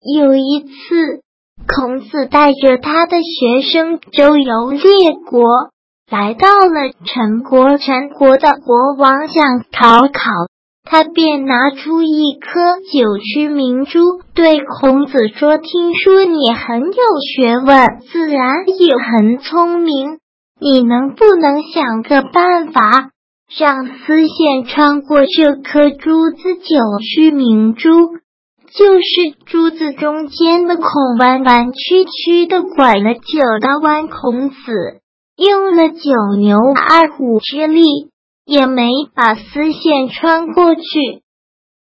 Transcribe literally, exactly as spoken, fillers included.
有一次，孔子带着他的学生周游列国，来到了陈国，陈国的国王想讨考，他便拿出一颗九曲明珠，对孔子说：听说你很有学问，自然也很聪明，你能不能想个办法，让丝线穿过这颗珠子九曲明珠，就是珠子中间的孔弯弯曲曲的拐了九道弯。孔子用了九牛二虎之力，也没把丝线穿过去。